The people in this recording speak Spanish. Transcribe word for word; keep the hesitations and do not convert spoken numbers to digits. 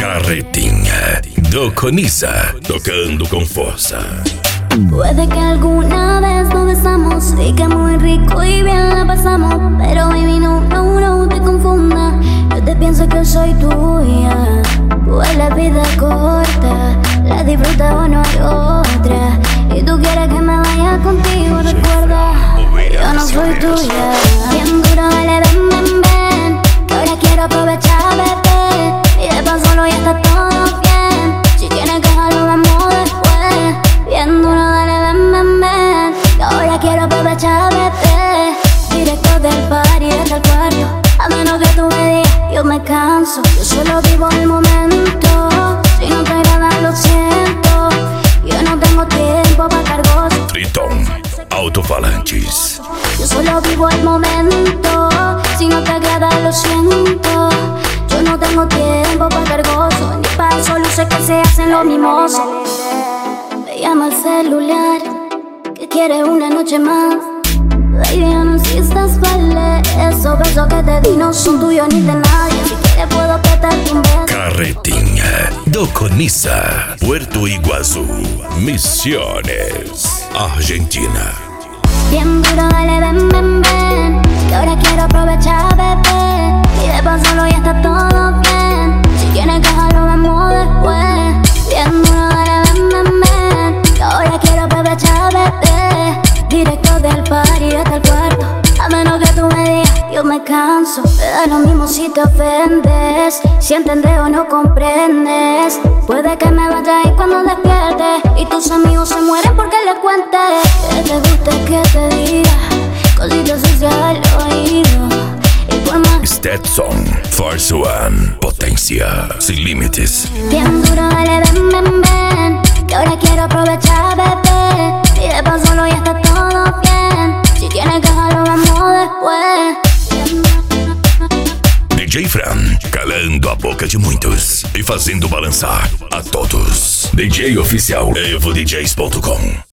Carretinha do Conisa, tocando con forza. Puede que alguna vez nos besamos y que muy rico y bien la pasamos, pero baby no, no, no te confunda. Yo te pienso que soy tuya, pues la vida es corta, la disfruta o no hay otra. Y tú quieres que me vaya contigo, recuerda, yo no soy tuya. Bien duro, dale, ven, ven, ven, que ahora quiero aprovechar, bebé, y de paso solo ya está todo bien. Si tienes que dejarlo, vamos después. Bien duro, dale, ven, ven, ven, que ahora quiero aprovechar, bebé, directo del party hasta el cuarto. A menos que tú me digas, yo me canso. Yo solo vivo el momento, si no te agrada lo siento. Yo no tengo tiempo para cargos. Triton Alto-Falantes. Yo solo vivo el momento, si no te agrada lo siento. Yo no tengo tiempo para cargoso, ni para solo sé que se hacen los mimosos. Me llama el celular, que quiere una noche más. Baby, ya no insistas, vale. Esos besos que te di no son tuyos ni de nadie. Si quieres puedo apretarte un beso. Carretinha do Conisa, Puerto Iguazú, Misiones, Argentina. Bien duro, dale, ven, ven, ven, que ahora quiero aprovechar, bebé, y de paso solo ya está todo bien. Si quieres que dejarlo, vamos después. Bien duro, dale, ven, ven, ven, que ahora quiero aprovechar, bebé, directo del party hasta el cuarto. A menos que tú me digas, yo me canso. Me da lo mismo si te ofendes, si entendés o no comprendes. Puede que me vaya ahí cuando despiertes y tus amigos se mueren porque les cuentes. Que te guste que te diga cositas sucias al oído. Y por más Stetson, Force One, potencia sin límites. bien duro, dale, ven, ven, ven, que ahora quiero aprovechar, bebé, y de paso solo ya está todo bien. Si tienes que dejarlo, vamos después. D J Fran, calando a boca de muitos e fazendo balançar a todos. D J oficial, evo d js ponto com.